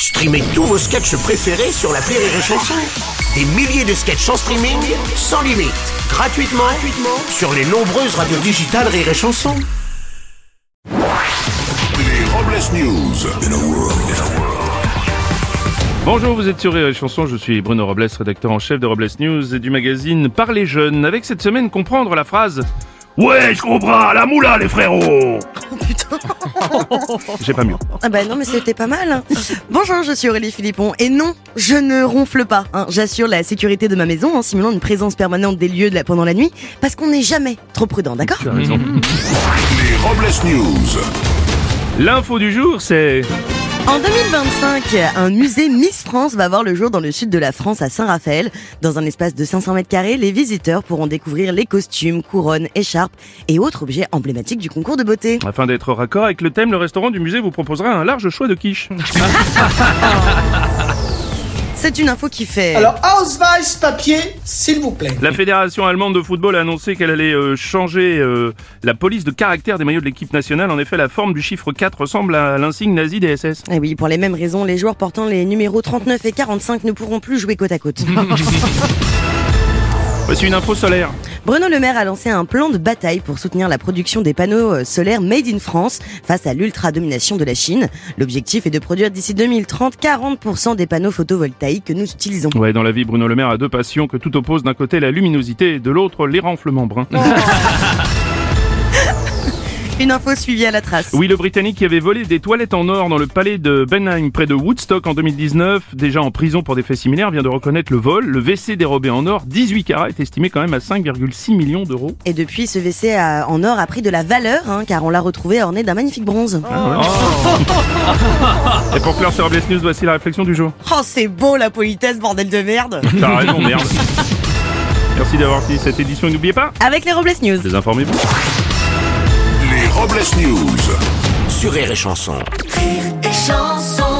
Streamez tous vos sketchs préférés sur l'appli Rire et Chanson. Des milliers de sketchs en streaming, sans limite, gratuitement sur les nombreuses radios digitales Rire et Chanson. Les Robles News. Bonjour, vous êtes sur Rire et Chanson, je suis Bruno Robles, rédacteur en chef de Robles News et du magazine Parlez Jeunes. Avec cette semaine, comprendre la phrase « Ouais, je comprends, la moula les frérots !» Oh putain. J'ai pas mieux. Ah bah non mais c'était pas mal hein. Bonjour, je suis Aurélie Philippon et non, je ne ronfle pas hein. J'assure la sécurité de ma maison en simulant une présence permanente des lieux pendant la nuit parce qu'on n'est jamais trop prudent, d'accord? Tu as raison. Les Robles News. L'info du jour, c'est... En 2025, un musée Miss France va voir le jour dans le sud de la France à Saint-Raphaël. Dans un espace de 500 mètres carrés, les visiteurs pourront découvrir les costumes, couronnes, écharpes et autres objets emblématiques du concours de beauté. Afin d'être raccord avec le thème, le restaurant du musée vous proposera un large choix de quiches. C'est une info qui fait... Alors, Ausweis papier, s'il vous plaît. La Fédération allemande de football a annoncé qu'elle allait changer la police de caractère des maillots de l'équipe nationale. En effet, la forme du chiffre 4 ressemble à l'insigne nazi des SS. Et oui, pour les mêmes raisons, les joueurs portant les numéros 39 et 45 ne pourront plus jouer côte à côte. Voici une info solaire. Bruno Le Maire a lancé un plan de bataille pour soutenir la production des panneaux solaires Made in France face à l'ultra-domination de la Chine. L'objectif est de produire d'ici 2030 40% des panneaux photovoltaïques que nous utilisons. Ouais, dans la vie, Bruno Le Maire a deux passions que tout oppose, d'un côté la luminosité et de l'autre les renflements bruns. Une info suivie à la trace. Oui, le Britannique qui avait volé des toilettes en or dans le palais de Benheim près de Woodstock en 2019, déjà en prison pour des faits similaires, vient de reconnaître le vol. Le WC dérobé en or, 18 carats, est estimé quand même à 5,6 millions d'euros. Et depuis, ce WC en or a pris de la valeur, car on l'a retrouvé orné d'un magnifique bronze. Et pour clore sur Robles News, voici la réflexion du jour. Oh, c'est beau la politesse, bordel de merde. T'as raison, merde. Merci d'avoir suivi cette édition et n'oubliez pas, Avec les Robles News. désinformez-vous. Les Robles News. Sur Rire et Chanson. Rire et chanson.